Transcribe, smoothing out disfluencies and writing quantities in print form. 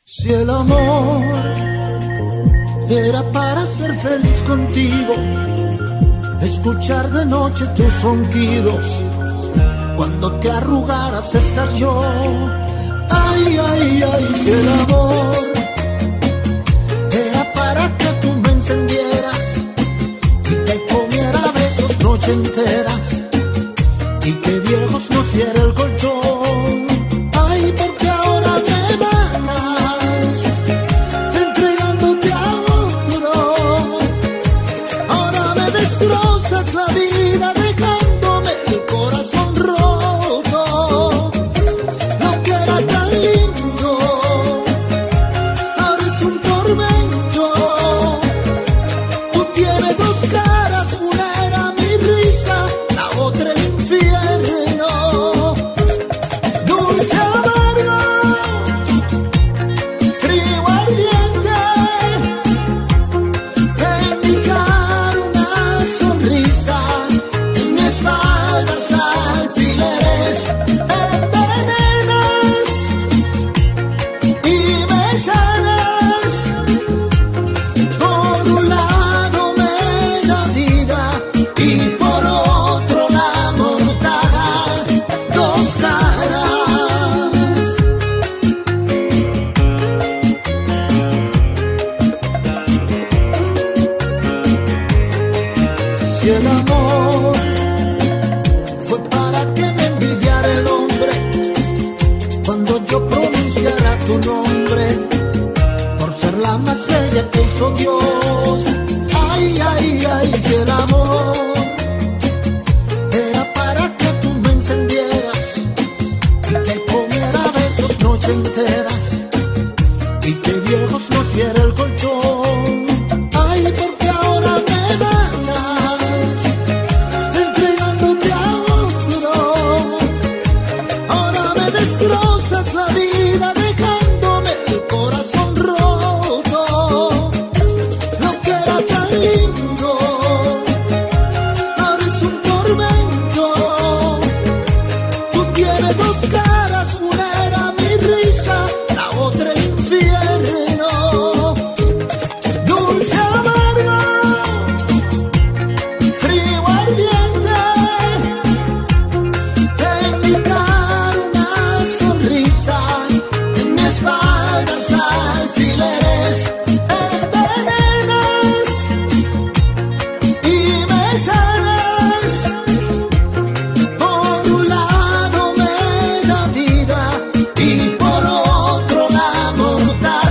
Si el amor era para ser feliz contigo, escuchar de noche tus ronquidos, cuando te arrugaras estar yo. Ay, ay, ay, si el amor era para que tú me encendieras y te comiera besos noche enteras y que viejos nos diera el colchón. Ay, porque ahora me matas entregándote a otro. Ahora me destrozas la vida dejándome el corazón roto. Lo que era tan lindo ahora es un tormento. Tú tienes dos caras, una era mi risa, la otra el infierno. Dulce amargo, frío ardiente, en mi cara una sonrisa, en mi espalda alfileres, envenenas y me sanas. Por un lado me da vida y por otro la mortaja, dos caras. Si el amor fue para que me envidiara el hombre cuando yo pronunciara tu nombre, por ser la más bella que hizo Dios. Ay, ay, ay, si el amor era para que tú me encendieras y te comiera besos noche enteras y que viejos nos diera el colchón. Ay, porque ahora me matas entregándote a otro. Ahora me destrozas la vida dejándome el corazón roto. Lo que era tan lindo ahora es un tormento. Tú tienes dos caras, una era mi risa, la otra el infierno. Dulce amargo, frío ardiente, en mi cara una sonrisa, en mi espalda alfileres, envenenas y me sanas. Por un lado me da vida y por otro la mortaja.